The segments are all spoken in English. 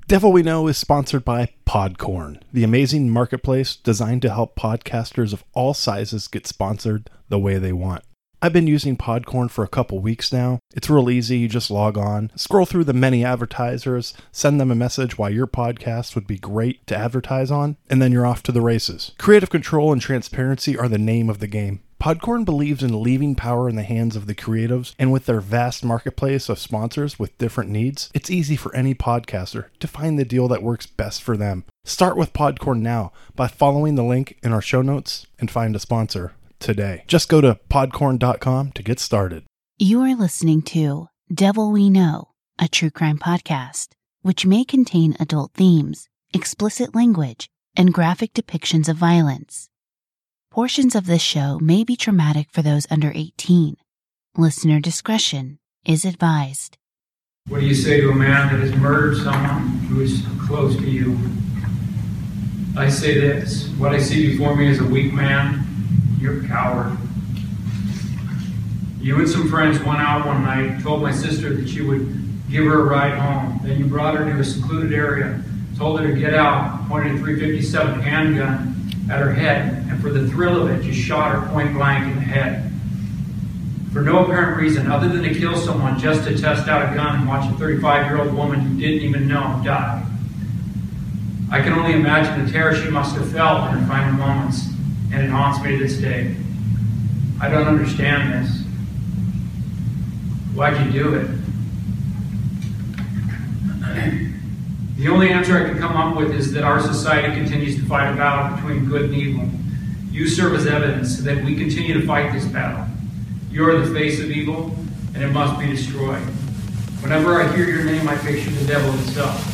Devil We Know is sponsored by Podcorn, the amazing marketplace designed to help podcasters of all sizes get sponsored the way they want. I've been using Podcorn for a couple weeks now. It's real easy. You just log on, scroll through the many advertisers, send them a message why your podcast would be great to advertise on, and then you're off to the races. Creative control and transparency are the name of the game. Podcorn believes in leaving power in the hands of the creatives, and with their vast marketplace of sponsors with different needs, it's easy for any podcaster to find the deal that works best for them. Start with Podcorn now by following the link in our show notes and find a sponsor today. Just go to podcorn.com to get started. You are listening to Devil We Know, a true crime podcast, which may contain adult themes, explicit language, and graphic depictions of violence. Portions of this show may be traumatic for those under 18. Listener discretion is advised. What do you say to a man that has murdered someone who is close to you? I say this: what I see before me is a weak man. You're a coward. You and some friends went out one night, told my sister that you would give her a ride home. Then you brought her to a secluded area, told her to get out, pointed a .357 handgun at her head, and for the thrill of it, just shot her point blank in the head. For no apparent reason other than to kill someone, just to test out a gun and watch a 35-year-old woman you didn't even know die. I can only imagine the terror she must have felt in her final moments, and it haunts me to this day. I don't understand this. Why'd you do it? The only answer I can come up with is that our society continues to fight a battle between good and evil. You serve as evidence that we continue to fight this battle. You are the face of evil, and it must be destroyed. Whenever I hear your name, I picture the devil himself.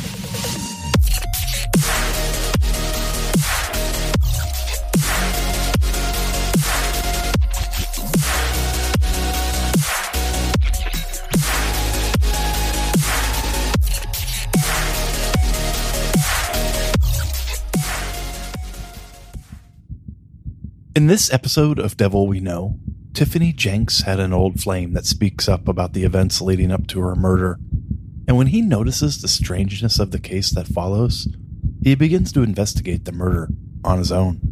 In this episode of Devil We Know, Tiffany Jenks had an old flame that speaks up about the events leading up to her murder, and when he notices the strangeness of the case that follows, he begins to investigate the murder on his own.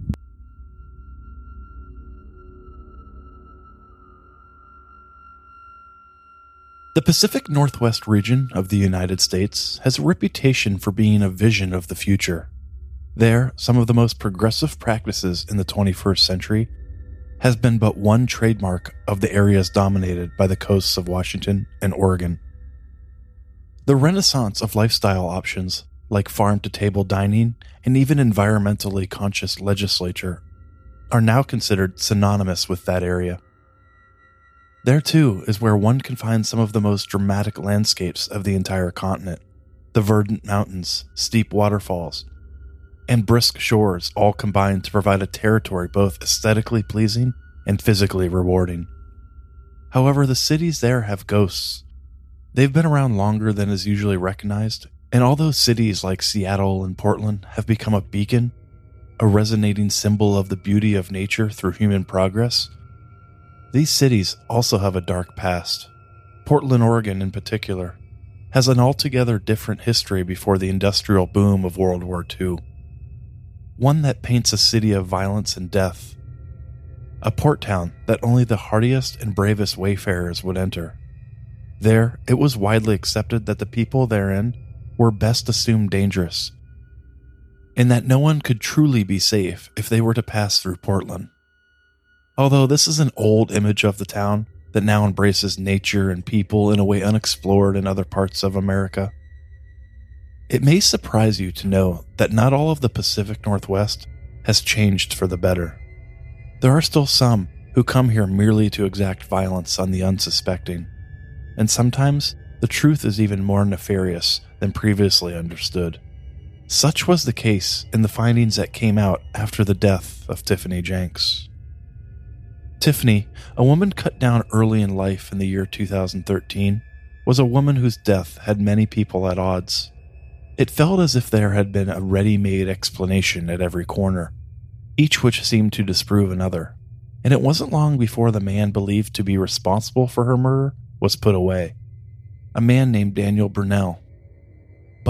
The Pacific Northwest region of the United States has a reputation for being a vision of the future. There, some of the most progressive practices in the 21st century has been but one trademark of the areas dominated by the coasts of Washington and Oregon. The renaissance of lifestyle options like farm-to-table dining and even environmentally conscious legislature are now considered synonymous with that area. There too is where one can find some of the most dramatic landscapes of the entire continent: the verdant mountains, steep waterfalls, and brisk shores all combine to provide a territory both aesthetically pleasing and physically rewarding. However, the cities there have ghosts. They've been around longer than is usually recognized, and although cities like Seattle and Portland have become a beacon, a resonating symbol of the beauty of nature through human progress, these cities also have a dark past. Portland, Oregon in particular, has an altogether different history before the industrial boom of World War II. One that paints a city of violence and death, a port town that only the hardiest and bravest wayfarers would enter. There, it was widely accepted that the people therein were best assumed dangerous, and that no one could truly be safe if they were to pass through Portland. Although this is an old image of the town that now embraces nature and people in a way unexplored in other parts of America, it may surprise you to know that not all of the Pacific Northwest has changed for the better. There are still some who come here merely to exact violence on the unsuspecting, and sometimes the truth is even more nefarious than previously understood. Such was the case in the findings that came out after the death of Tiffany Jenks. Tiffany, a woman cut down early in life in the year 2013, was a woman whose death had many people at odds. It felt as if there had been a ready-made explanation at every corner, each which seemed to disprove another, and it wasn't long before the man believed to be responsible for her murder was put away, a man named Daniel Brunel. But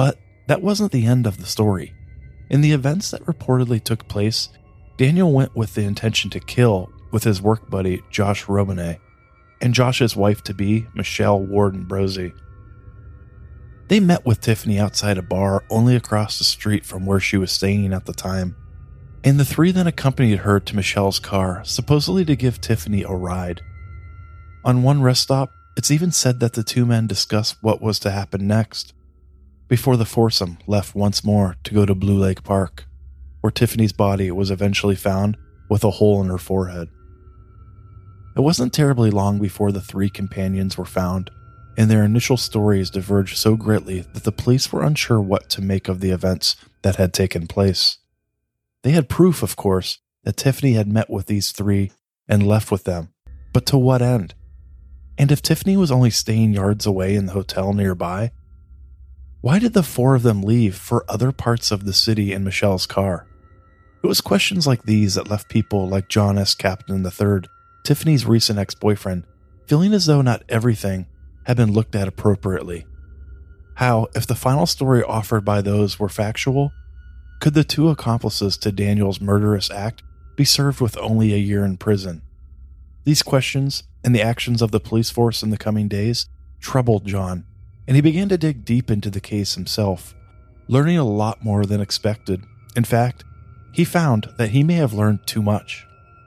that wasn't the end of the story. In the events that reportedly took place, Daniel went with the intention to kill with his work buddy Josh Robinet and Josh's wife-to-be, Michelle Warden-Brosey. They met with Tiffany outside a bar only across the street from where she was staying at the time, and the three then accompanied her to Michelle's car, supposedly to give Tiffany a ride. On one rest stop, it's even said that the two men discussed what was to happen next, before the foursome left once more to go to Blue Lake Park, where Tiffany's body was eventually found with a hole in her forehead. It wasn't terribly long before the three companions were found, and their initial stories diverged so greatly that the police were unsure what to make of the events that had taken place. They had proof, of course, that Tiffany had met with these three and left with them, but to what end? And if Tiffany was only staying yards away in the hotel nearby, why did the four of them leave for other parts of the city in Michelle's car? It was questions like these that left people like John S. Captain III, Tiffany's recent ex-boyfriend, feeling as though not everything had been looked at appropriately. How, if the final story offered by those were factual, could the two accomplices to Daniel's murderous act be served with only a year in prison? These questions and the actions of the police force in the coming days troubled John, and he began to dig deep into the case himself, learning a lot more than expected. In fact, he found that he may have learned too much.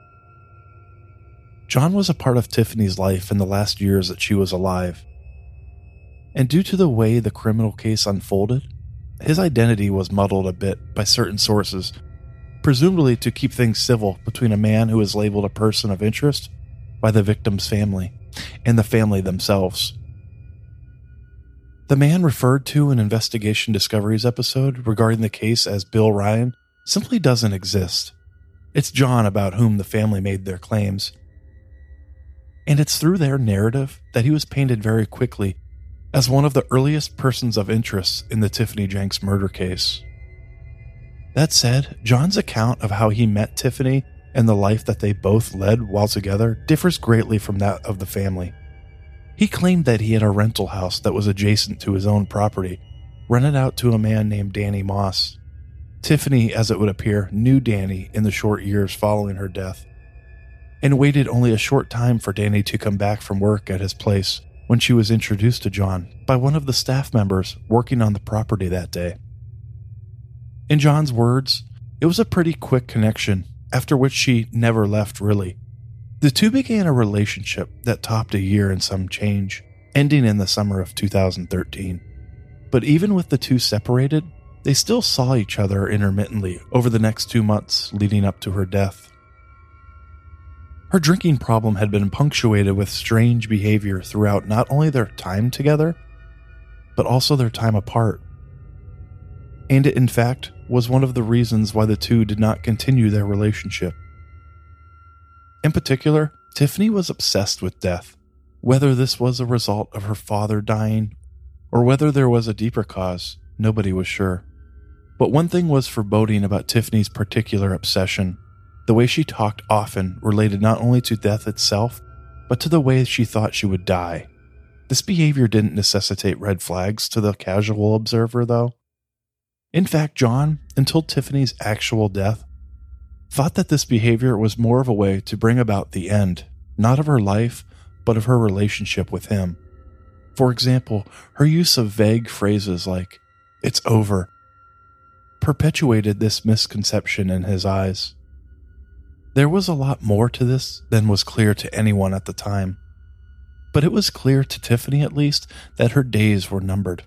John was a part of Tiffany's life in the last years that she was alive, and due to the way the criminal case unfolded, his identity was muddled a bit by certain sources, presumably to keep things civil between a man who is labeled a person of interest by the victim's family and the family themselves. The man referred to in Investigation Discoveries episode regarding the case as Bill Ryan simply doesn't exist. It's John about whom the family made their claims. And it's through their narrative that he was painted very quickly as one of the earliest persons of interest in the Tiffany Jenks murder case. That said, John's account of how he met Tiffany and the life that they both led while together differs greatly from that of the family. He claimed that he had a rental house that was adjacent to his own property, rented out to a man named Danny Moss. Tiffany, as it would appear, knew Danny in the short years following her death, and waited only a short time for Danny to come back from work at his place when she was introduced to John by one of the staff members working on the property that day. In John's words, it was a pretty quick connection, after which she never left really. The two began a relationship that topped a year and some change, ending in the summer of 2013. But even with the two separated, they still saw each other intermittently over the next 2 months leading up to her death. Her drinking problem had been punctuated with strange behavior throughout not only their time together, but also their time apart. And it, in fact, was one of the reasons why the two did not continue their relationship. In particular, Tiffany was obsessed with death, whether this was a result of her father dying or whether there was a deeper cause, nobody was sure. But one thing was foreboding about Tiffany's particular obsession. The way she talked often related not only to death itself, but to the way she thought she would die. This behavior didn't necessitate red flags to the casual observer, though. In fact, John, until Tiffany's actual death, thought that this behavior was more of a way to bring about the end, not of her life, but of her relationship with him. For example, her use of vague phrases like, "It's over," perpetuated this misconception in his eyes. There was a lot more to this than was clear to anyone at the time, but it was clear to Tiffany at least that her days were numbered.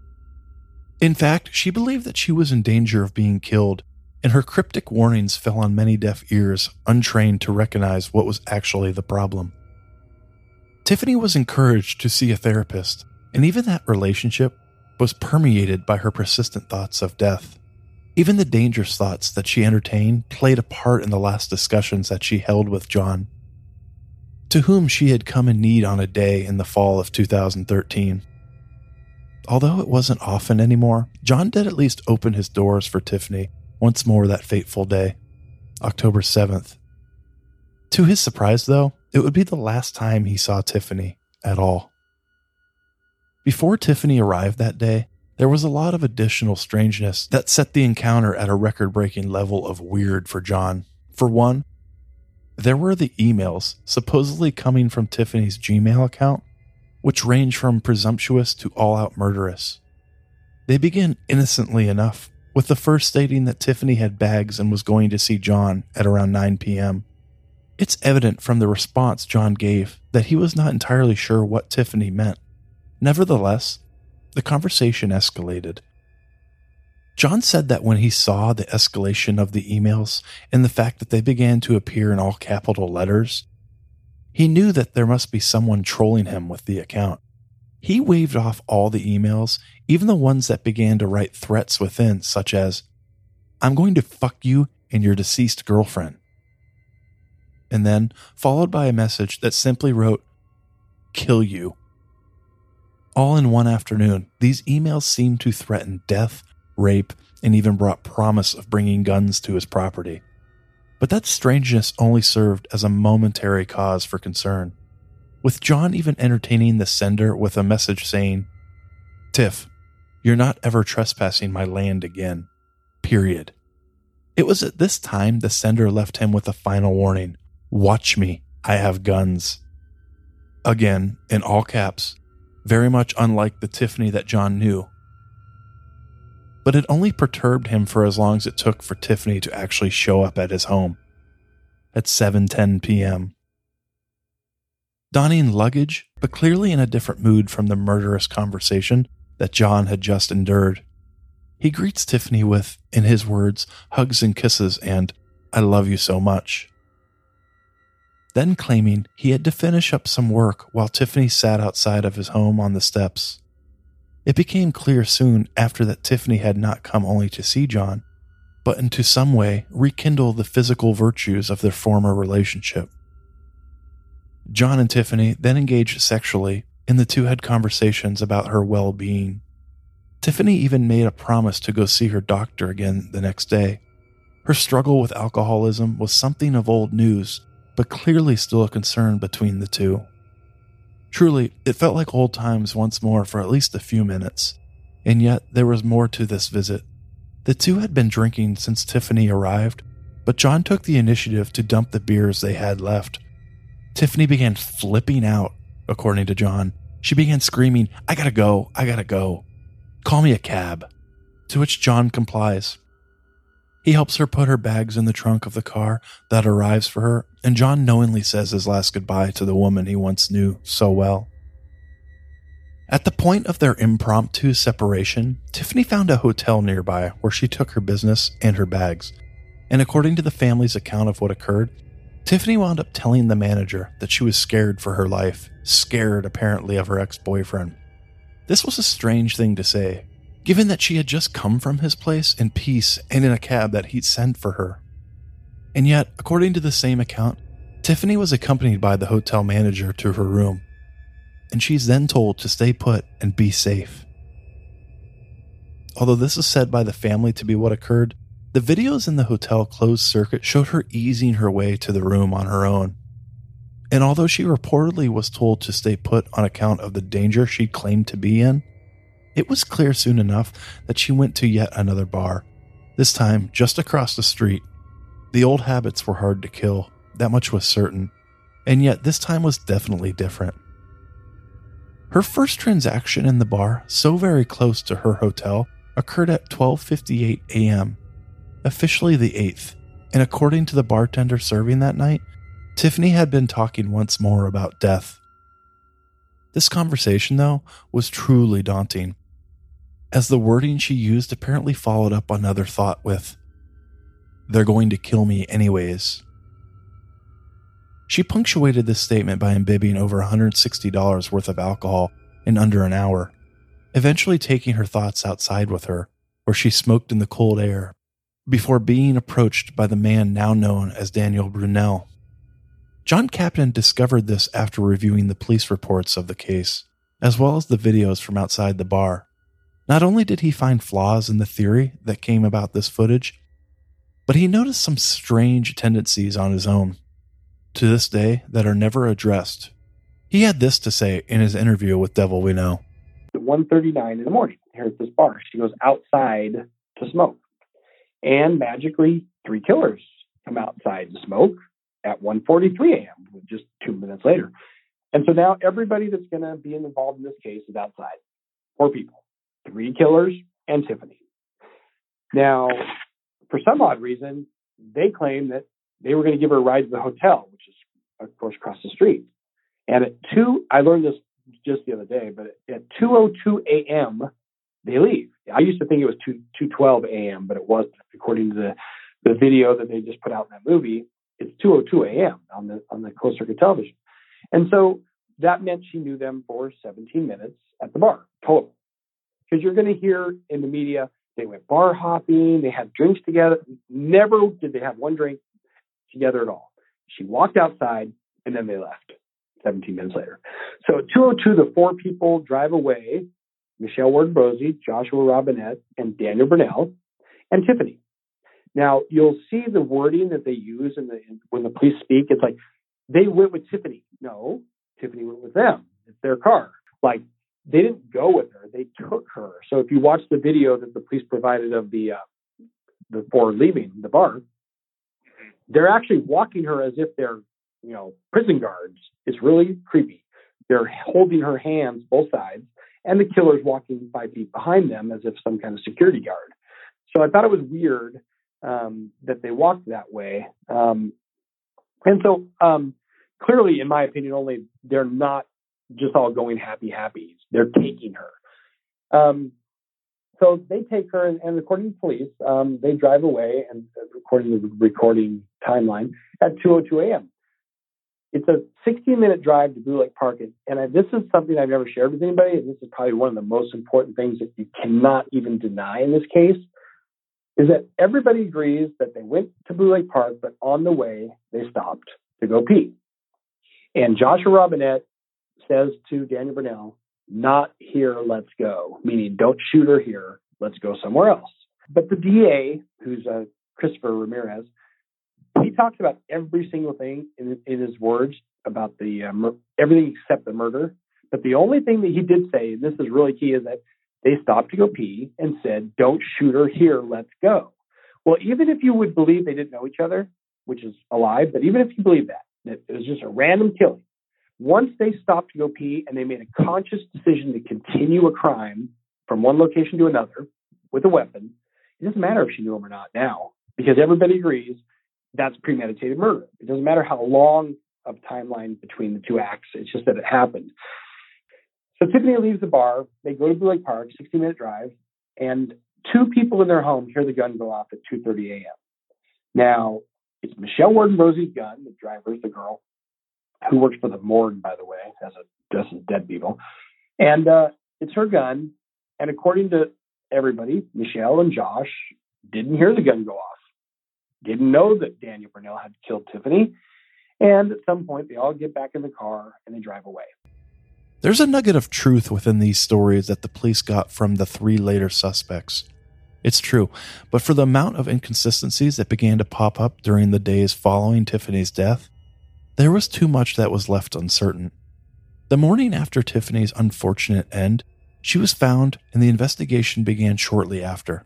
In fact, she believed that she was in danger of being killed, and her cryptic warnings fell on many deaf ears untrained to recognize what was actually the problem. Tiffany was encouraged to see a therapist, and even that relationship was permeated by her persistent thoughts of death. Even the dangerous thoughts that she entertained played a part in the last discussions that she held with John, to whom she had come in need on a day in the fall of 2013. Although it wasn't often anymore, John did at least open his doors for Tiffany once more that fateful day, October 7th. To his surprise, though, it would be the last time he saw Tiffany at all. Before Tiffany arrived that day, There was a lot of additional strangeness that set the encounter at a record-breaking level of weird for John. For one, there were the emails supposedly coming from Tiffany's Gmail account, which range from presumptuous to all-out murderous. They began innocently enough, with the first stating that Tiffany had bags and was going to see John at around 9 p.m. It's evident from the response John gave that he was not entirely sure what Tiffany meant. Nevertheless, the conversation escalated. John said that when he saw the escalation of the emails and the fact that they began to appear in all capital letters, he knew that there must be someone trolling him with the account. He waved off all the emails, even the ones that began to write threats within, such as, "I'm going to fuck you and your deceased girlfriend." And then followed by a message that simply wrote, "Kill you." All in one afternoon, these emails seemed to threaten death, rape, and even brought promise of bringing guns to his property. But that strangeness only served as a momentary cause for concern, with John even entertaining the sender with a message saying, "Tiff, you're not ever trespassing my land again. Period." It was at this time the sender left him with a final warning, "Watch me, I have guns." Again, in all caps, very much unlike the Tiffany that John knew. But it only perturbed him for as long as it took for Tiffany to actually show up at his home at 7:10 p.m. Donning luggage, but clearly in a different mood from the murderous conversation that John had just endured. He greets Tiffany with, in his words, hugs and kisses and, "I love you so much." Then claiming he had to finish up some work while Tiffany sat outside of his home on the steps. It became clear soon after that Tiffany had not come only to see John, but in some way rekindle the physical virtues of their former relationship. John and Tiffany then engaged sexually, and the two had conversations about her well-being. Tiffany even made a promise to go see her doctor again the next day. Her struggle with alcoholism was something of old news, but clearly still a concern between the two. Truly, it felt like old times once more for at least a few minutes, and yet there was more to this visit. The two had been drinking since Tiffany arrived, but John took the initiative to dump the beers they had left. Tiffany began flipping out, according to John. She began screaming, "I gotta go, I gotta go. Call me a cab." To which John complies. He helps her put her bags in the trunk of the car that arrives for her, and John knowingly says his last goodbye to the woman he once knew so well. At the point of their impromptu separation, Tiffany found a hotel nearby where she took her business and her bags, and according to the family's account of what occurred, Tiffany wound up telling the manager that she was scared for her life, scared apparently of her ex-boyfriend. This was a strange thing to say, given that she had just come from his place in peace and in a cab that he'd sent for her. And yet, according to the same account, Tiffany was accompanied by the hotel manager to her room, and she's then told to stay put and be safe. Although this is said by the family to be what occurred, the videos in the hotel closed circuit showed her easing her way to the room on her own. And although she reportedly was told to stay put on account of the danger she claimed to be in, it was clear soon enough that she went to yet another bar, this time just across the street. The old habits were hard to kill, that much was certain, and yet this time was definitely different. Her first transaction in the bar, so very close to her hotel, occurred at 12:58 a.m., officially the 8th, and according to the bartender serving that night, Tiffany had been talking once more about death. This conversation, though, was truly daunting, as the wording she used apparently followed up another thought with, "They're going to kill me anyways." She punctuated this statement by imbibing over $160 worth of alcohol in under an hour, eventually taking her thoughts outside with her, where she smoked in the cold air, before being approached by the man now known as Daniel Brunel. John Captain discovered this after reviewing the police reports of the case, as well as the videos from outside the bar. Not only did he find flaws in the theory that came about this footage, but he noticed some strange tendencies on his own, to this day, that are never addressed. He had this to say in his interview with Devil We Know. At 1:39 in the morning, here at this bar. She goes outside to smoke. And magically, 3 killers come outside to smoke at 1:43 a.m., just 2 minutes later. And so now everybody that's going to be involved in this case is outside. 4 people, 3 killers, and Tiffany. Now, for some odd reason, they claim that they were going to give her a ride to the hotel, which is, of course, across the street. And I learned this just the other day, but at 2:02 a.m., they leave. I used to think it was 2:12 a.m., but it wasn't. According to the video that they just put out in that movie, it's 2:02 a.m. on the closed circuit television. And so that meant she knew them for 17 minutes at the bar, total. Because you're going to hear in the media, they went bar hopping, they had drinks together. Never did they have one drink together at all. She walked outside, and then they left 17 minutes later. So at 2:02, the 4 people drive away: Michelle Warden-Brosey, Joshua Robinette, and Daniel Burnell, and Tiffany. Now, you'll see the wording that they use when the police speak. It's like, they went with Tiffany. No, Tiffany went with them. It's their car. Like, they didn't go with her. They took her. So if you watch the video that the police provided of the 4 leaving the bar, they're actually walking her as if they're, prison guards. It's really creepy. They're holding her hands, both sides, and the killer's walking 5 feet behind them as if some kind of security guard. So I thought it was weird that they walked that way. And so clearly, in my opinion, only they're not just all going happy. They're taking her. So they take her, and according to police, they drive away, and according to the recording timeline, at 2:02 a.m. It's a 16-minute drive to Blue Lake Park, and this is something I've never shared with anybody, and this is probably one of the most important things that you cannot even deny in this case, is that everybody agrees that they went to Blue Lake Park, but on the way, they stopped to go pee. And Joshua Robinette says to Daniel Burnell, "Not here, let's go," meaning don't shoot her here, let's go somewhere else. But the DA, who's Christopher Ramirez, he talks about every single thing in his words about the everything except the murder. But the only thing that he did say, and this is really key, is that they stopped to go pee and said, "Don't shoot her here, let's go." Well, even if you would believe they didn't know each other, which is a lie, but even if you believe that it was just a random killing, once they stopped to go pee and they made a conscious decision to continue a crime from one location to another with a weapon, it doesn't matter if she knew him or not now, because everybody agrees that's premeditated murder. It doesn't matter how long of timeline between the 2 acts. It's just that it happened. So Tiffany leaves the bar. They go to Blue Lake Park, 60-minute drive, and 2 people in their home hear the gun go off at 2:30 a.m. Now, it's Michelle Warden-Brosey's gun, the driver's the girl, who works for the morgue, by the way, as dead people. And it's her gun. And according to everybody, Michelle and Josh didn't hear the gun go off. Didn't know that Daniel Burnell had killed Tiffany. And at some point, they all get back in the car and they drive away. There's a nugget of truth within these stories that the police got from the 3 later suspects. It's true, but for the amount of inconsistencies that began to pop up during the days following Tiffany's death, there was too much that was left uncertain. The morning after Tiffany's unfortunate end, she was found and the investigation began shortly after.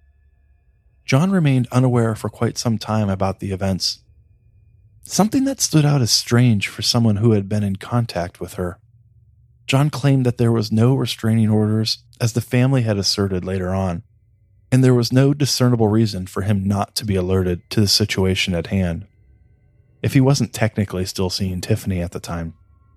John remained unaware for quite some time about the events. Something that stood out as strange for someone who had been in contact with her. John claimed that there was no restraining orders, as the family had asserted later on, and there was no discernible reason for him not to be alerted to the situation at hand, if he wasn't technically still seeing Tiffany at the time.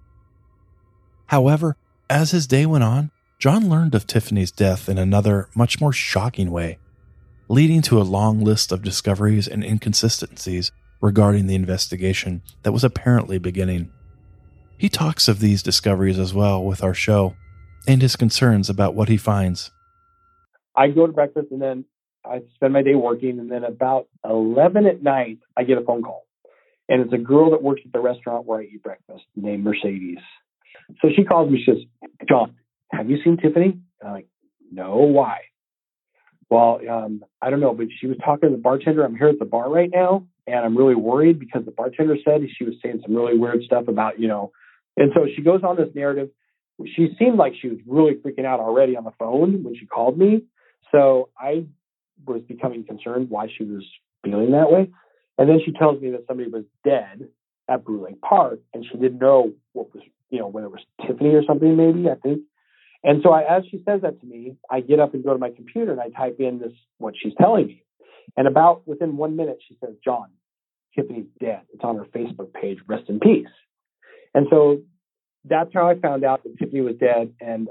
However, as his day went on, John learned of Tiffany's death in another, much more shocking way, leading to a long list of discoveries and inconsistencies regarding the investigation that was apparently beginning. He talks of these discoveries as well with our show, and his concerns about what he finds. I go to breakfast and then I spend my day working, and then about 11 at night, I get a phone call. And it's a girl that works at the restaurant where I eat breakfast named Mercedes. So she calls me, she says, "John, have you seen Tiffany?" And I'm like, "No, why?" "Well, I don't know, but she was talking to the bartender. I'm here at the bar right now, and I'm really worried because the bartender said she was saying some really weird stuff about, And so she goes on this narrative. she seemed like she was really freaking out already on the phone when she called me. So I was becoming concerned why she was feeling that way. And then she tells me that somebody was dead at Brew Lake Park, and she didn't know what was, whether it was Tiffany or something, maybe, I think. And so as she says that to me, I get up and go to my computer and I type in what she's telling me. And about within 1 minute, she says, John, Tiffany's dead. It's on her Facebook page. Rest in peace. And so that's how I found out that Tiffany was dead. And,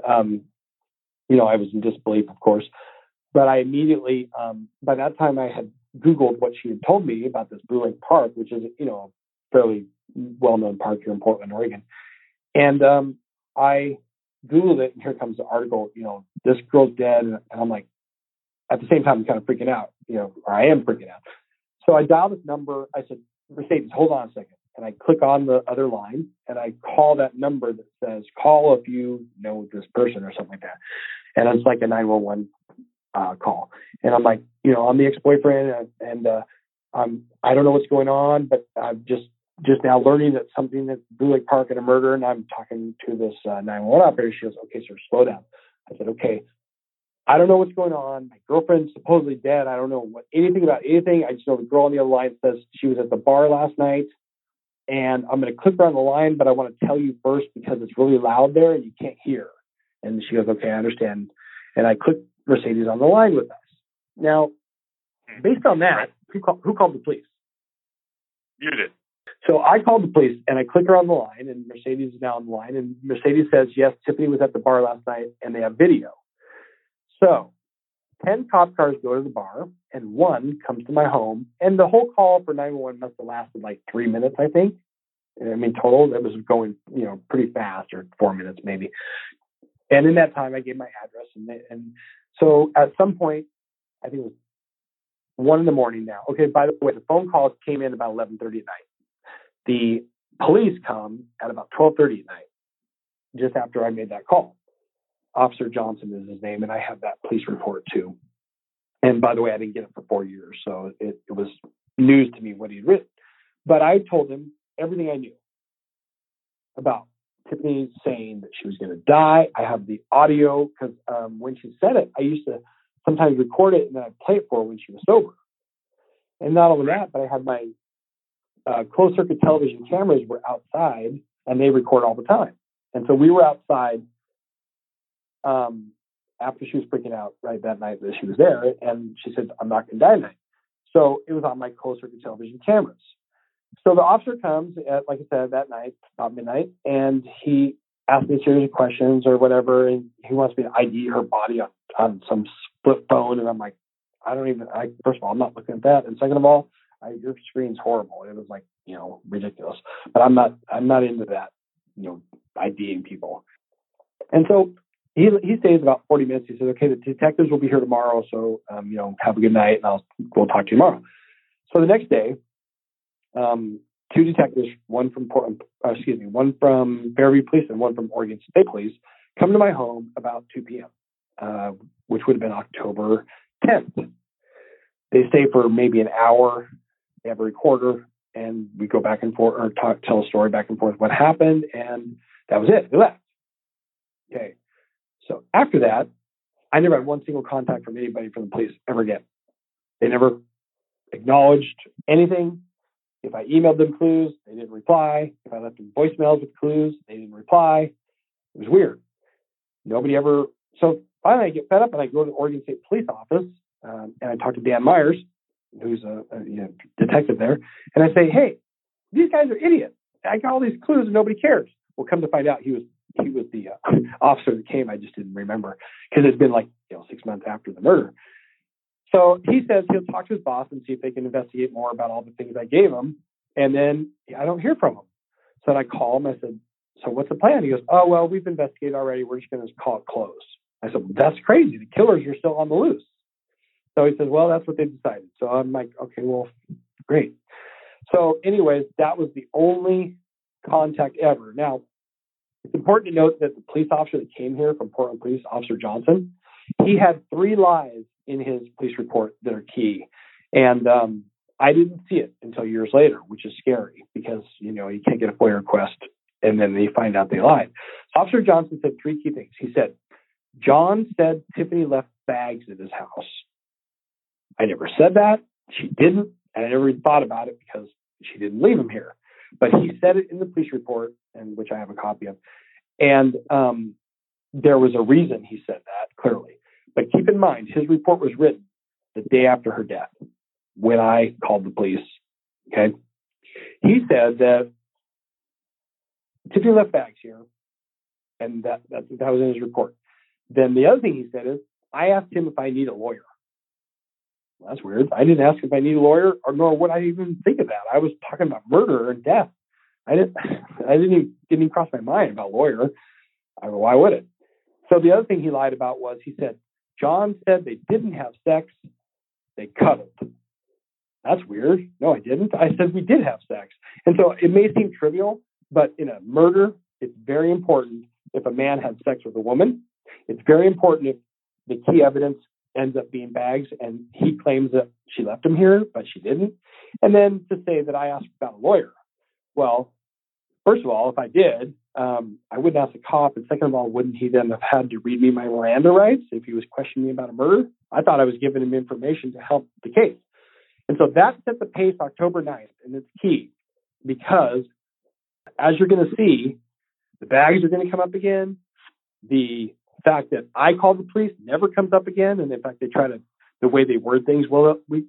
I was in disbelief, of course. But I immediately, by that time, I had Googled what she had told me about this Brew Lake Park, which is, a fairly well-known park here in Portland, Oregon. And I Googled it, and here comes the article, this girl's dead. And I'm like, at the same time, I'm kind of freaking out, or I am freaking out. So I dialed this number. I said, Mercedes, hold on a second. And I click on the other line, and I call that number that says, call if you know this person or something like that. And it's like a 911 call. And I'm like, I'm the ex-boyfriend, and I don't know what's going on, but I'm just now learning that something at Brew Lake Park and a murder, and I'm talking to this 911 operator. She goes, okay, sir, slow down. I said, okay, I don't know what's going on. My girlfriend's supposedly dead. I don't know anything about anything. I just know the girl on the other line says she was at the bar last night, and I'm going to click her on the line, but I want to tell you first because it's really loud there and you can't hear. And she goes, okay, I understand. And I click Mercedes on the line with us. Now, based on that, who called the police? You did. So I called the police, and I click her on the line, and Mercedes is now on the line. And Mercedes says, yes, Tiffany was at the bar last night, and they have video. So 10 cop cars go to the bar, and 1 comes to my home. And the whole call for 911 must have lasted like 3 minutes, I think. I mean, total, it was going, pretty fast, or 4 minutes maybe. And in that time, I gave my address. And so at some point, I think it was 1 a.m. now. Okay, by the way, the phone calls came in about 11:30 at night. The police come at about 12:30 at night, just after I made that call. Officer Johnson is his name, and I have that police report too. And by the way, I didn't get it for 4 years, so it was news to me what he'd written. But I told him everything I knew about Tiffany saying that she was going to die. I have the audio because when she said it, I used to sometimes record it and then I'd play it for her when she was sober. And not only that, but I had my closed circuit television cameras were outside and they record all the time. And so we were outside after she was freaking out right that night that she was there. And she said, I'm not going to die tonight. So it was on my closed circuit television cameras. So the officer comes at, like I said, that night, about midnight, and he asked me a series of questions or whatever. And he wants me to ID her body on some split phone. And I'm like, first of all, I'm not looking at that. And second of all, your screen's horrible. It was like, ridiculous. But I'm not into that, IDing people. And so he stays about 40 minutes. He says, okay, the detectives will be here tomorrow. So, have a good night and we'll talk to you tomorrow. So the next day, 2 detectives, one from Fairview Police and one from Oregon State Police, come to my home about 2 p.m., which would have been October 10th. They stay for maybe an hour. They have a recorder, and we go back and forth or tell a story back and forth what happened, and that was it. They left. Okay. So after that, I never had one single contact from anybody from the police ever again. They never acknowledged anything. If I emailed them clues, they didn't reply. If I left them voicemails with clues, they didn't reply. It was weird. Nobody ever. So finally, I get fed up and I go to the Oregon State Police office and I talk to Dan Myers, who's a detective there, and I say, "Hey, these guys are idiots. I got all these clues and nobody cares." Well, come to find out, he was the officer that came. I just didn't remember because it's been like 6 months after the murder. So he says he'll talk to his boss and see if they can investigate more about all the things I gave him. And then I don't hear from him. So then I call him. I said, so what's the plan? He goes, oh, well, we've investigated already. We're just going to call it closed. I said, well, that's crazy. The killers are still on the loose. So he says, well, that's what they decided. So I'm like, okay, well, great. So anyways, that was the only contact ever. Now, it's important to note that the police officer that came here from Portland Police, Officer Johnson, he had 3 lies in his police report that are key. And I didn't see it until years later, which is scary because, you can't get a FOIA request And then they find out they lied. So Officer Johnson said three key things. He said, John said Tiffany left bags at his house. I never said that. She didn't. And I never even thought about it because she didn't leave them here. But he said it in the police report, and which I have a copy of. And there was a reason he said that, clearly. But keep in mind, his report was written the day after her death when I called the police. Okay. He said that Tiffany left bags here, and that was in his report. Then the other thing he said is, I asked him if I need a lawyer. Well, that's weird. I didn't ask if I need a lawyer, or nor would I even think of that. I was talking about murder and death. Didn't even cross my mind about lawyer. Why would it? So the other thing he lied about was he said, John said they didn't have sex, they cuddled. That's weird. No, I didn't. I said we did have sex. And so it may seem trivial, but in a murder, it's very important if a man had sex with a woman. It's very important if the key evidence ends up being bags and he claims that she left him here, but she didn't. And then to say that I asked about a lawyer. Well, first of all, if I did, I wouldn't ask a cop. And second of all, wouldn't he then have had to read me my Miranda rights if he was questioning me about a murder? I thought I was giving him information to help the case. And so that set the pace October 9th. And it's key because as you're going to see, the bags are going to come up again. The fact that I called the police never comes up again. And in fact, they try to, the way they word things, well, we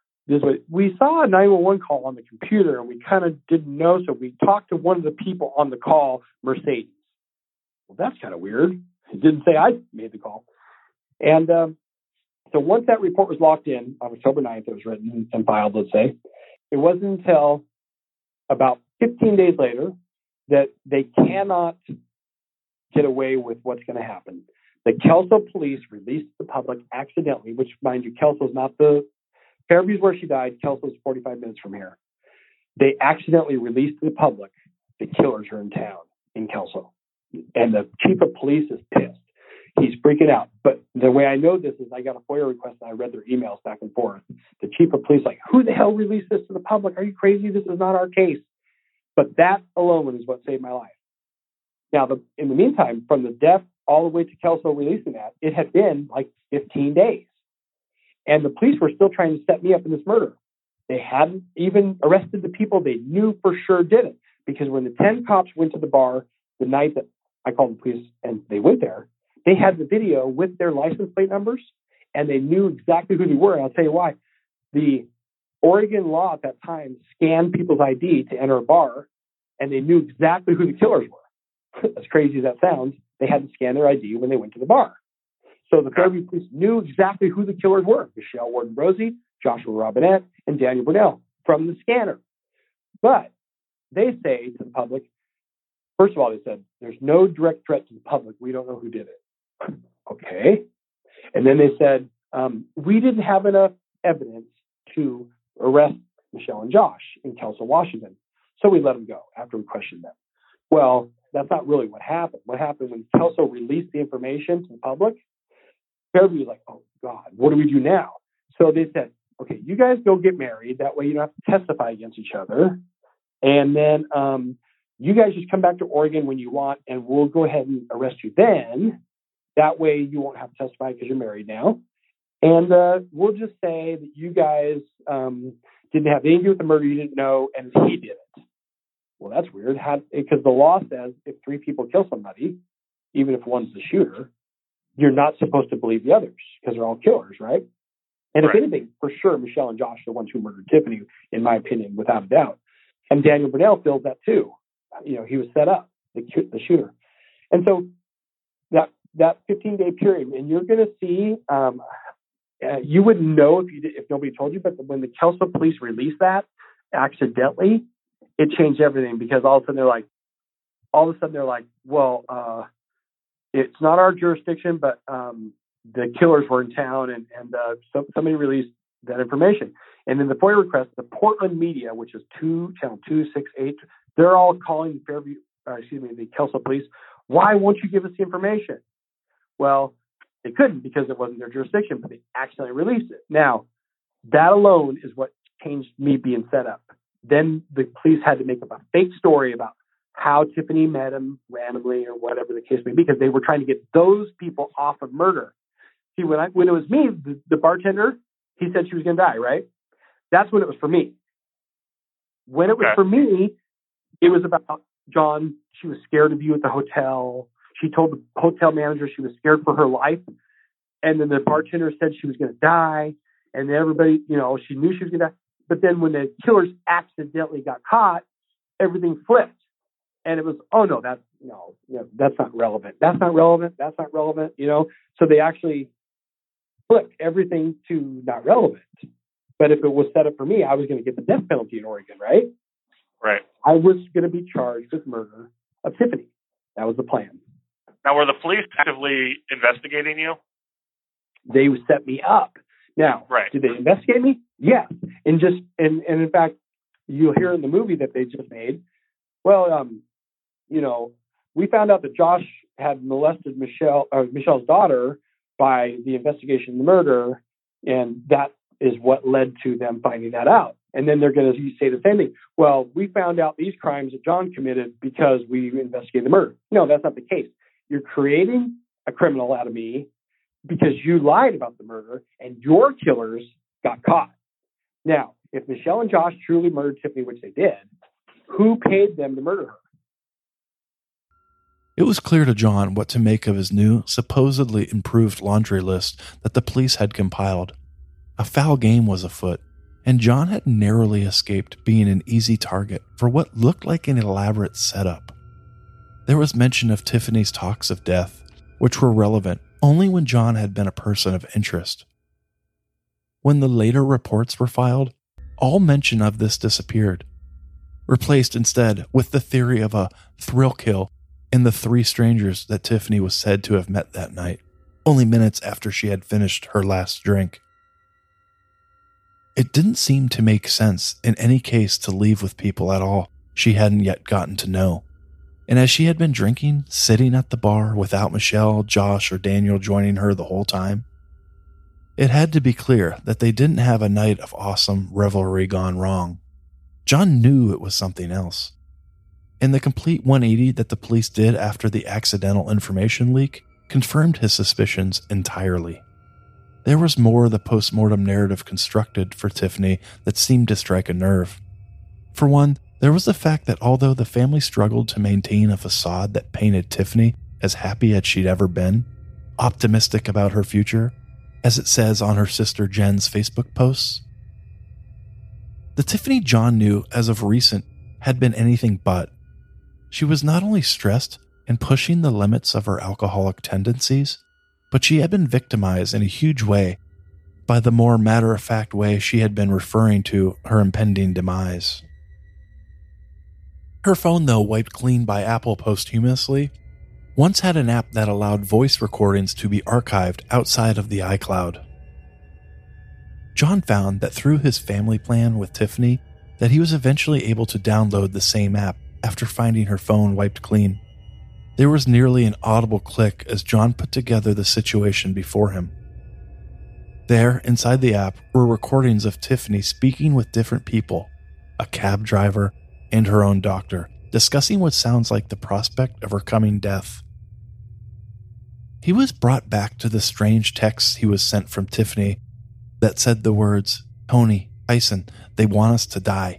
saw a 911 call on the computer and we kind of didn't know. So we talked to one of the people on the call, Mercedes. Well, that's kind of weird. It didn't say I made the call. And so once that report was locked in on October 9th, it was written and filed, let's say, it wasn't until about 15 days later that they cannot get away with what's going to happen. The Kelso police released the public accidentally, which, mind you, Kelso's not the Fairview's where she died. Kelso's 45 minutes from here. They accidentally released to the public the killers are in town in Kelso. And the chief of police is pissed. He's freaking out. But the way I know this is I got a FOIA request and I read their emails back and forth. The chief of police like, who the hell released this to the public? Are you crazy? This is not our case. But that alone is what saved my life. Now, in the meantime, from the death all the way to Kelso releasing that, it had been like 15 days. And the police were still trying to set me up in this murder. They hadn't even arrested the people they knew for sure did it. Because when the 10 cops went to the bar the night that I called the police and they went there, they had the video with their license plate numbers and they knew exactly who they were. And I'll tell you why. The Oregon law at that time scanned people's ID to enter a bar and they knew exactly who the killers were. As crazy as that sounds, they had to scan their ID when they went to the bar. So the Fairview police knew exactly who the killers were. Michelle Warden-Rosie, Joshua Robinette, and Daniel Brunel from the scanner. But they say to the public, first of all, they said, there's no direct threat to the public. We don't know who did it. Okay. And then they said, we didn't have enough evidence to arrest Michelle and Josh in Kelso, Washington. So we let them go after we questioned them. Well, that's not really what happened. What happened when Kelso released the information to the public, Fairview was like, oh, God, what do we do now? So they said, okay, you guys go get married. That way you don't have to testify against each other. And then you guys just come back to Oregon when you want, and we'll go ahead and arrest you then. That way you won't have to testify because you're married now. And we'll just say that you guys didn't have anything to do with the murder you didn't know, and he did it. Well, that's weird because the law says if 3 people kill somebody, even if one's the shooter, you're not supposed to believe the others because they're all killers, right? And if anything, for sure, Michelle and Josh are the ones who murdered Tiffany, in my opinion, without a doubt. And Daniel Brunel feels that too. You know, he was set up, the shooter. And so that 15-day period, and you're going to see, you wouldn't know if nobody told you, but when the Kelso police released that accidentally, it changed everything because all of a sudden they're like, well, it's not our jurisdiction, but the killers were in town and somebody released that information. And in the FOIA request, the Portland media, which is channel 268, they're all calling the Kelso police. Why won't you give us the information? Well, they couldn't because it wasn't their jurisdiction, but they accidentally released it. Now, that alone is what changed me being set up. Then the police had to make up a fake story about how Tiffany met him randomly or whatever the case may be, because they were trying to get those people off of murder. See, when it was me, the bartender, he said she was going to die, right? That's when it was for me. When it was for me, it was about John. She was scared of you at the hotel. She told the hotel manager she was scared for her life. And then the bartender said she was going to die. And then everybody, she knew she was going to die. But then when the killers accidentally got caught, everything flipped. And it was, that's not relevant. That's not relevant. That's not relevant. So they actually flipped everything to not relevant. But if it was set up for me, I was going to get the death penalty in Oregon, right? Right. I was going to be charged with murder of Tiffany. That was the plan. Now, were the police actively investigating you? They set me up. Now, Did they investigate me? Yes. And in fact, you'll hear in the movie that they just made, we found out that Josh had molested Michelle's daughter by the investigation of the murder, and that is what led to them finding that out. And then they're going to say the same thing. Well, we found out these crimes that John committed because we investigated the murder. No, that's not the case. You're creating a criminal out of me because you lied about the murder and your killers got caught. Now, if Michelle and Josh truly murdered Tiffany, which they did, who paid them to murder her? It was clear to John what to make of his new, supposedly improved laundry list that the police had compiled. A foul game was afoot, and John had narrowly escaped being an easy target for what looked like an elaborate setup. There was mention of Tiffany's talks of death, which were relevant only when John had been a person of interest. When the later reports were filed, all mention of this disappeared, replaced instead with the theory of a thrill kill in the 3 strangers that Tiffany was said to have met that night, only minutes after she had finished her last drink. It didn't seem to make sense in any case to leave with people at all she hadn't yet gotten to know. And as she had been drinking, sitting at the bar without Michelle, Josh, or Daniel joining her the whole time, it had to be clear that they didn't have a night of awesome revelry gone wrong. John knew it was something else. And the complete 180 that the police did after the accidental information leak confirmed his suspicions entirely. There was more of the post-mortem narrative constructed for Tiffany that seemed to strike a nerve. For one, there was the fact that although the family struggled to maintain a facade that painted Tiffany as happy as she'd ever been, optimistic about her future, as it says on her sister Jen's Facebook posts, the Tiffany John knew as of recent had been anything but. She was not only stressed and pushing the limits of her alcoholic tendencies, but she had been victimized in a huge way by the more matter-of-fact way she had been referring to her impending demise. Her phone, though wiped clean by Apple posthumously, once had an app that allowed voice recordings to be archived outside of the iCloud. John found that through his family plan with Tiffany that he was eventually able to download the same app after finding her phone wiped clean. There was nearly an audible click as John put together the situation before him. There, inside the app, were recordings of Tiffany speaking with different people, a cab driver, and her own doctor, discussing what sounds like the prospect of her coming death. He was brought back to the strange texts he was sent from Tiffany that said the words, "Tony, Tyson, they want us to die."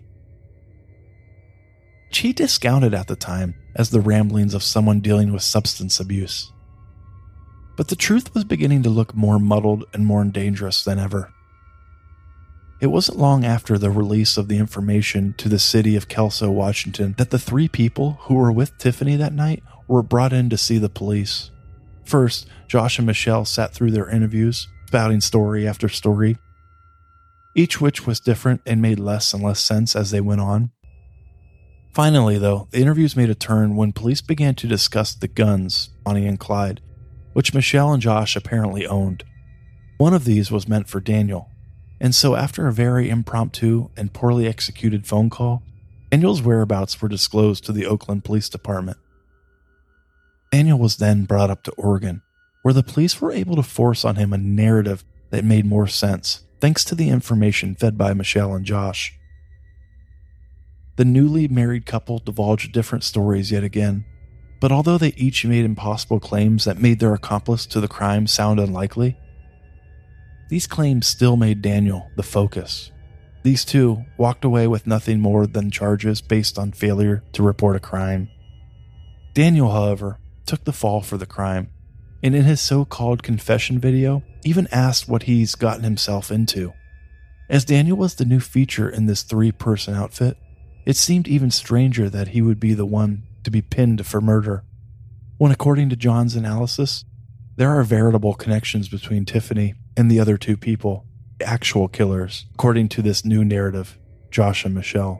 She discounted at the time as the ramblings of someone dealing with substance abuse. But the truth was beginning to look more muddled and more dangerous than ever. It wasn't long after the release of the information to the city of Kelso, Washington, that the 3 people who were with Tiffany that night were brought in to see the police. First, Josh and Michelle sat through their interviews, spouting story after story, each which was different and made less and less sense as they went on. Finally, though, the interviews made a turn when police began to discuss the guns, Bonnie and Clyde, which Michelle and Josh apparently owned. One of these was meant for Daniel, and so after a very impromptu and poorly executed phone call, Daniel's whereabouts were disclosed to the Oakland Police Department. Daniel was then brought up to Oregon, where the police were able to force on him a narrative that made more sense, thanks to the information fed by Michelle and Josh. The newly married couple divulged different stories yet again, but although they each made impossible claims that made their accomplice to the crime sound unlikely, these claims still made Daniel the focus. These two walked away with nothing more than charges based on failure to report a crime. Daniel, however, took the fall for the crime, and in his so-called confession video, even asked what he's gotten himself into. As Daniel was the new feature in this 3-person outfit, it seemed even stranger that he would be the one to be pinned for murder, when according to John's analysis, there are veritable connections between Tiffany and the other 2 people, the actual killers, according to this new narrative, Josh and Michelle.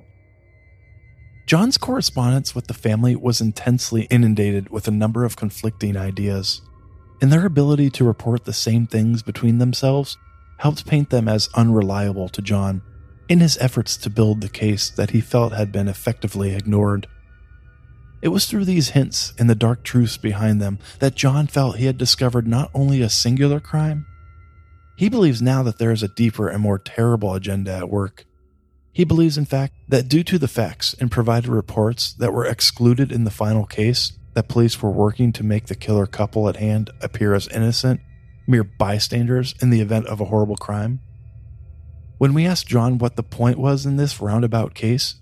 John's correspondence with the family was intensely inundated with a number of conflicting ideas, and their ability to report the same things between themselves helped paint them as unreliable to John in his efforts to build the case that he felt had been effectively ignored. It was through these hints and the dark truths behind them that John felt he had discovered not only a singular crime, he believes now that there is a deeper and more terrible agenda at work. He believes, in fact, that due to the facts and provided reports that were excluded in the final case, that police were working to make the killer couple at hand appear as innocent, mere bystanders in the event of a horrible crime. When we asked John what the point was in this roundabout case,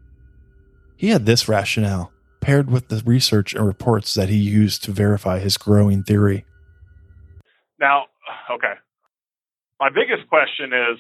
he had this rationale, paired with the research and reports that he used to verify his growing theory. Now, okay. My biggest question is,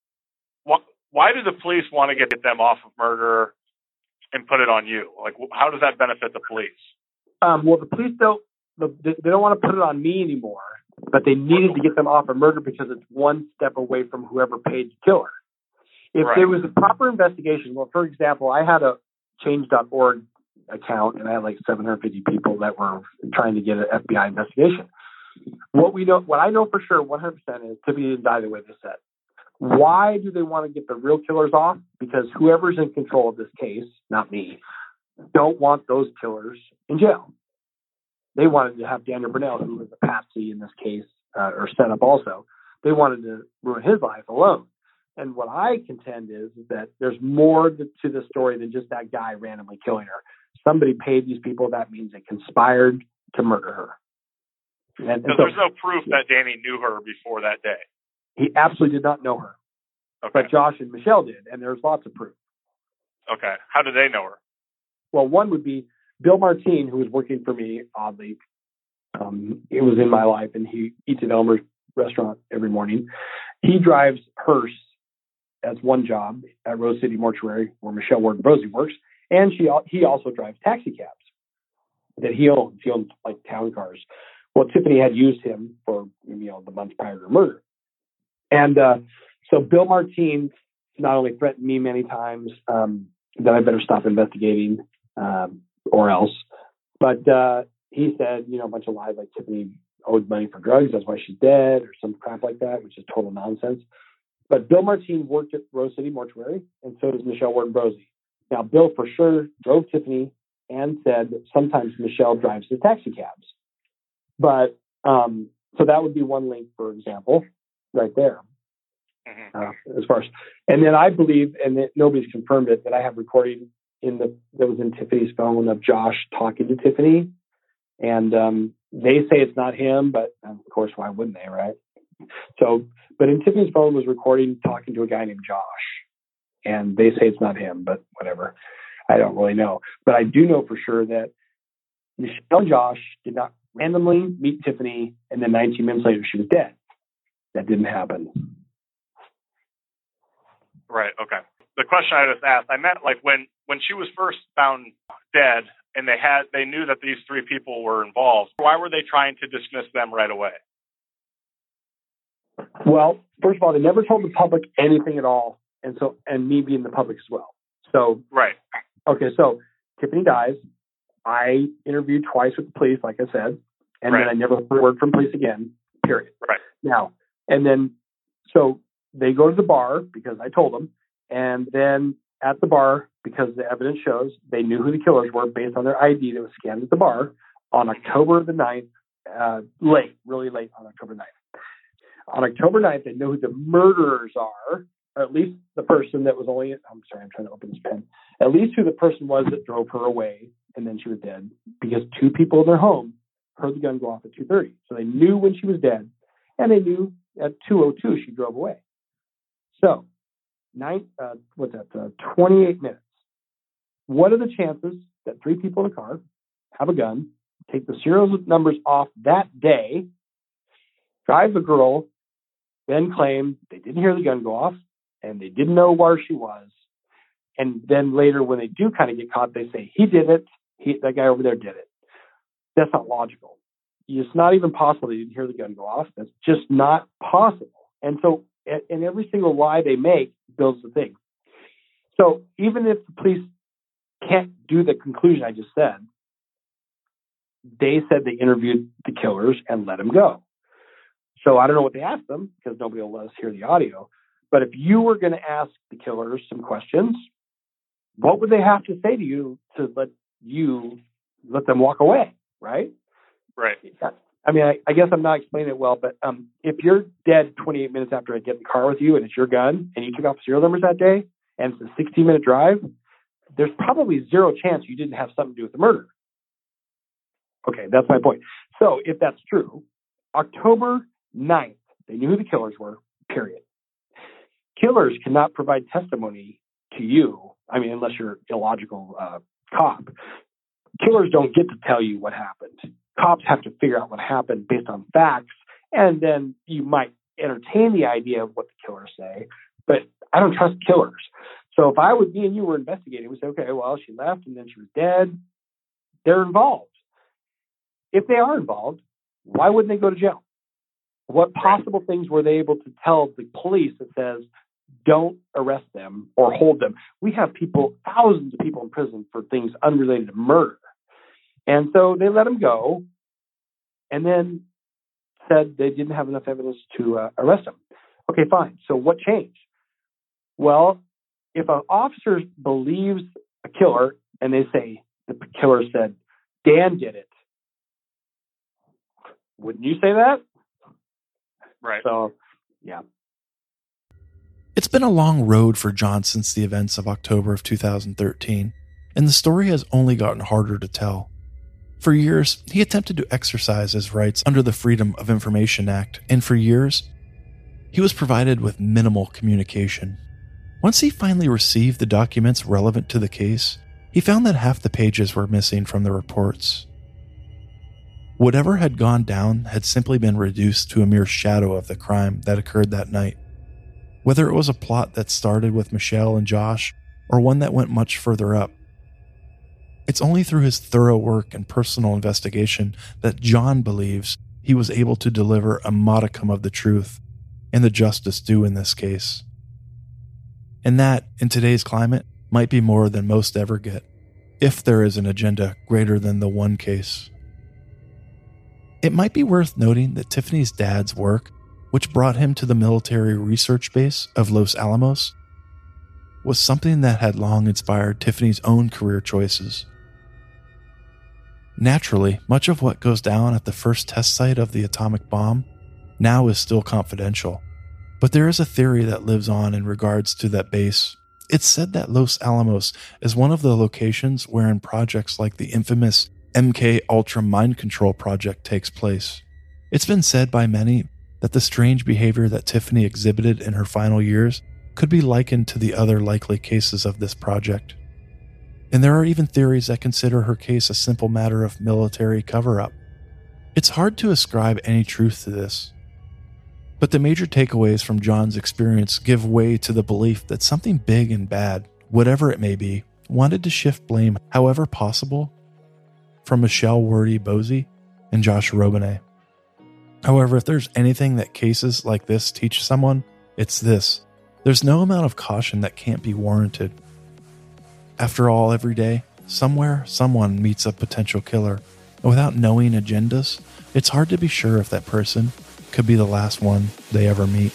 why do the police want to get them off of murder and put it on you? Like, how does that benefit the police? Well, the police don't want to put it on me anymore, but they needed to get them off of murder because it's one step away from whoever paid to kill her. If there was a proper investigation, well, for example, I had a change.org account and I had like 750 people that were trying to get an FBI investigation. What I know for sure 100% is Tiffany didn't die the way they said. Why do they want to get the real killers off? Because whoever's in control of this case, not me, don't want those killers in jail. They wanted to have Daniel Burnell, who was a patsy in this case, or set up also. They wanted to ruin his life alone. And what I contend is that there's more to the story than just that guy randomly killing her. Somebody paid these people. That means they conspired to murder her. And so there's no proof that Danny knew her before that day. He absolutely did not know her. Okay. But Josh and Michelle did, and there's lots of proof. Okay. How do they know her? Well, one would be Bill Martine, who was working for me, oddly. It was in my life, and he eats at Elmer's restaurant every morning. He drives hearse as one job at Rose City Mortuary, where Michelle Warden-Brosey works, and he also drives taxi cabs that he owns. He owns like town cars. Well, Tiffany had used him for the months prior to her murder. And so Bill Martine not only threatened me many times that I better stop investigating or else, but he said, a bunch of lies like Tiffany owed money for drugs, that's why she's dead, or some crap like that, which is total nonsense. But Bill Martine worked at Rose City Mortuary, and so does Michelle Warden-Brosey. Now, Bill for sure drove Tiffany and said that sometimes Michelle drives the taxi cabs. But so that would be one link, for example, right there. As far as, and then I believe, and nobody's confirmed it, that I have recording that was in Tiffany's phone of Josh talking to Tiffany, and they say it's not him, but of course, why wouldn't they, right? So, but in Tiffany's phone was recording talking to a guy named Josh, and they say it's not him, but whatever. I don't really know, but I do know for sure that Michelle and Josh did not randomly meet Tiffany, and then 19 minutes later she was dead. That didn't happen. Right. Okay. The question I just asked, I meant like when she was first found dead, and they knew that these 3 people were involved. Why were they trying to dismiss them right away? Well, first of all, they never told the public anything at all, and me being the public as well. So right. Okay. So Tiffany dies. I interviewed twice with the police, like I said, and then I never heard a word from police again. Period. Right. Now, and then so they go to the bar because I told them, and then at the bar, because the evidence shows they knew who the killers were based on their ID that was scanned at the bar on October the 9th, really late on October 9th. On October 9th, they know who the murderers are, or at least the person that was only, I'm sorry, I'm trying to open this pen. at least who the person was that drove her away, and then she was dead, because 2 people in their home heard the gun go off at 2:30. So they knew when she was dead, and they knew at 2:02 she drove away. So, 28 minutes. What are the chances that 3 people in a car have a gun, take the serial numbers off that day, drive the girl, then claim they didn't hear the gun go off and they didn't know where she was, and then later when they do kind of get caught, they say, he did it, that guy over there did it. That's not logical. It's not even possible they didn't hear the gun go off. That's just not possible. And so, in every single lie they make builds the thing. So even if the police can't do the conclusion I just said, they said they interviewed the killers and let them go. So I don't know what they asked them, because nobody will let us hear the audio. But if you were going to ask the killers some questions, what would they have to say to you to let them walk away, right? Right. I mean, I guess I'm not explaining it well, but if you're dead 28 minutes after I get in the car with you and it's your gun and you took off serial numbers that day and it's a 16-minute drive, there's probably zero chance you didn't have something to do with the murder. Okay, that's my point. So if that's true, October 9th, they knew who the killers were, period. Killers cannot provide testimony to you, I mean, unless you're an illogical cop. Killers don't get to tell you what happened. Cops have to figure out what happened based on facts, and then you might entertain the idea of what the killers say, but I don't trust killers. So if me and you were investigating, we say, okay, well, she left and then she was dead. They're involved. If they are involved, why wouldn't they go to jail? What possible things were they able to tell the police that says, don't arrest them or hold them? We have thousands of people in prison for things unrelated to murder. And so they let them go and then said they didn't have enough evidence to arrest him. Okay, fine. So what changed? Well, if an officer believes a killer and they say the killer said, Dan did it, wouldn't you say that? Right. So, yeah. It's been a long road for John since the events of October of 2013, and the story has only gotten harder to tell. For years, he attempted to exercise his rights under the Freedom of Information Act, and for years, he was provided with minimal communication. Once he finally received the documents relevant to the case, he found that half the pages were missing from the reports. Whatever had gone down had simply been reduced to a mere shadow of the crime that occurred that night. Whether it was a plot that started with Michelle and Josh, or one that went much further up, it's only through his thorough work and personal investigation that John believes he was able to deliver a modicum of the truth and the justice due in this case. And that, in today's climate, might be more than most ever get, if there is an agenda greater than the one case. It might be worth noting that Tiffany's dad's work, which brought him to the military research base of Los Alamos, was something that had long inspired Tiffany's own career choices. Naturally, much of what goes down at the first test site of the atomic bomb now is still confidential, but there is a theory that lives on in regards to that base. It's said that Los Alamos is one of the locations wherein projects like the infamous MK Ultra mind control project takes place. It's been said by many that the strange behavior that Tiffany exhibited in her final years could be likened to the other likely cases of this project. And there are even theories that consider her case a simple matter of military cover-up. It's hard to ascribe any truth to this, but the major takeaways from John's experience give way to the belief that something big and bad, whatever it may be, wanted to shift blame, however possible, from Michelle Wordy-Boese and Josh Robinett. However, if there's anything that cases like this teach someone, it's this. There's no amount of caution that can't be warranted. After all, every day, somewhere, someone meets a potential killer, and without knowing agendas, it's hard to be sure if that person could be the last one they ever meet.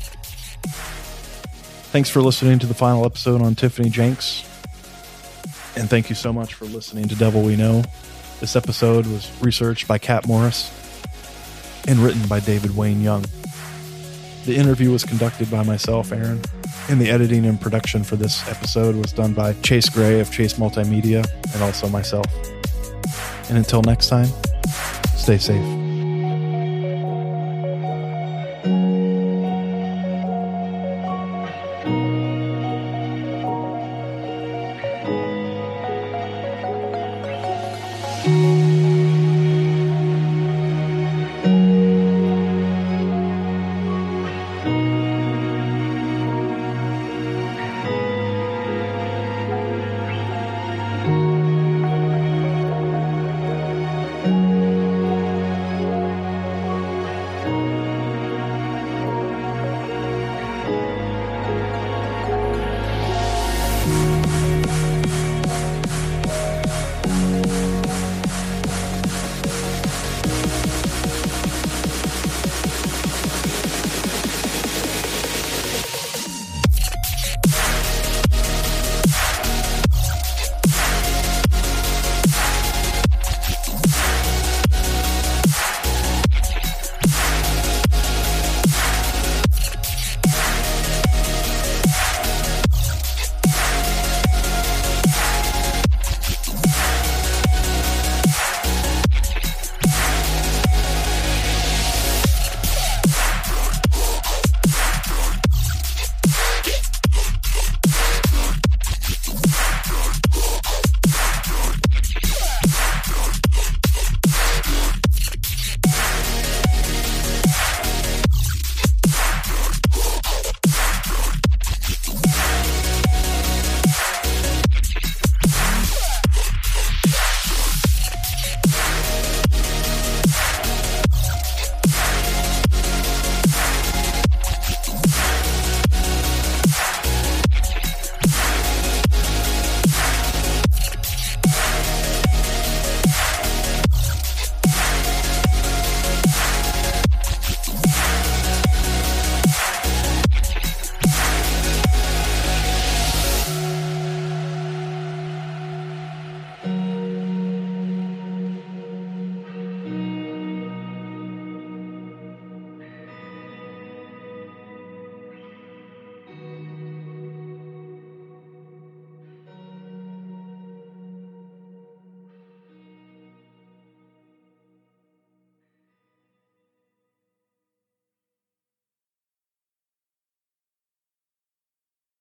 Thanks for listening to the final episode on Tiffany Jenks. And thank you so much for listening to Devil We Know. This episode was researched by Kat Morris and written by David Wayne Young. The interview was conducted by myself, Aaron, and the editing and production for this episode was done by Chase Gray of Chase Multimedia and also myself. And until next time, stay safe.